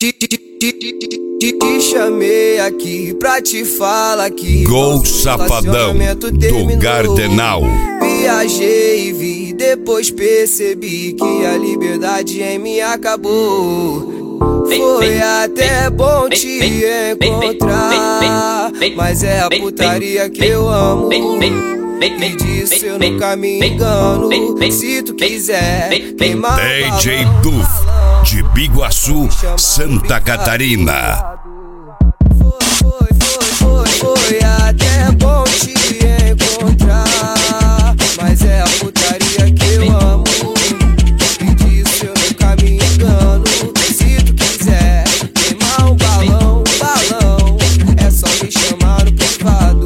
Te chamei aqui pra te falar que Gol Safadão do Gardenal. Viajei e vi, depois percebi que a liberdade em mim acabou. Foi até bom te encontrar, mas é a putaria que eu amo. E disso eu nunca me engano. Se tu quiser queimar DJ Duf de Biguaçu, Santa Catarina. Foi até bom te encontrar, mas é a putaria que eu amo. E disso eu nunca me engano. Se tu quiser queimar um balão, é só me chamar no privado.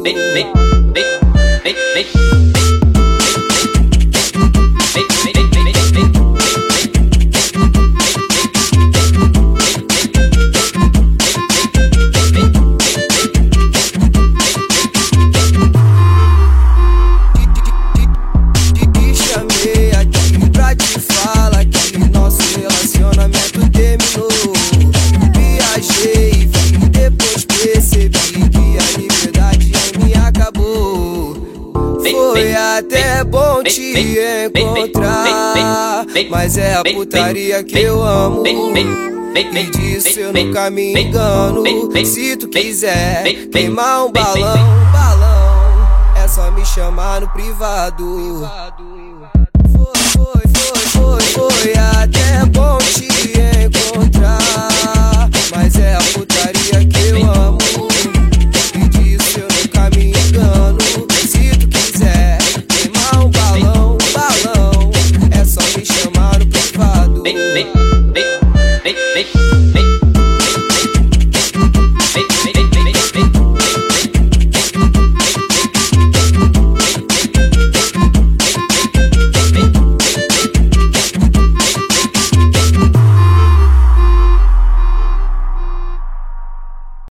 Foi até bom te encontrar, mas é a putaria que eu amo. E disso eu nunca me engano. Se tu quiser queimar um balão, é só me chamar no privado. Foi até bom te encontrar,